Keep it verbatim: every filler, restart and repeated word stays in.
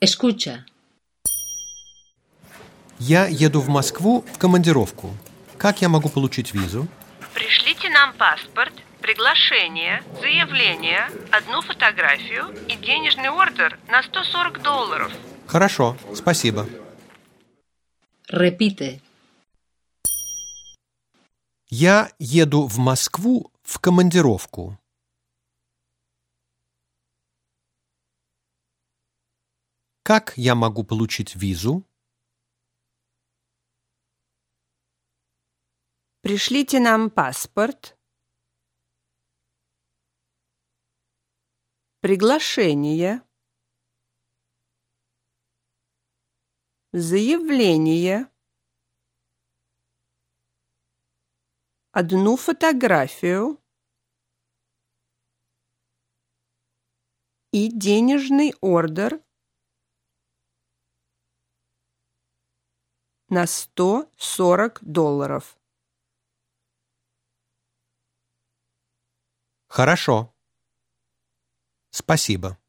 Escucha. Я еду в Москву в командировку. Как я могу получить визу? Пришлите нам паспорт, приглашение, заявление, одну фотографию и денежный ордер на сто сорок долларов. Хорошо, спасибо. Repite. Я еду в Москву в командировку. Как я могу получить визу? Пришлите нам паспорт, приглашение, заявление, одну фотографию и денежный ордер на сто сорок долларов. Хорошо. Спасибо.